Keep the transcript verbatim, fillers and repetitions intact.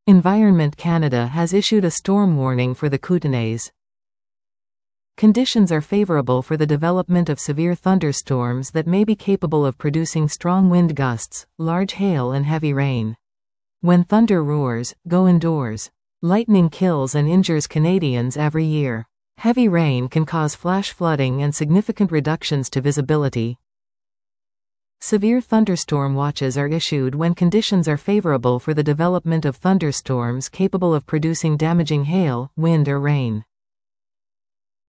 Environment Canada has issued a storm warning for the Kootenays. Conditions are favorable for the development of severe thunderstorms that may be capable of producing strong wind gusts, large hail and heavy rain. When thunder roars, go indoors. Lightning kills and injures Canadians every year. Heavy rain can cause flash flooding and significant reductions to visibility. Severe thunderstorm watches are issued when conditions are favorable for the development of thunderstorms capable of producing damaging hail, wind or rain.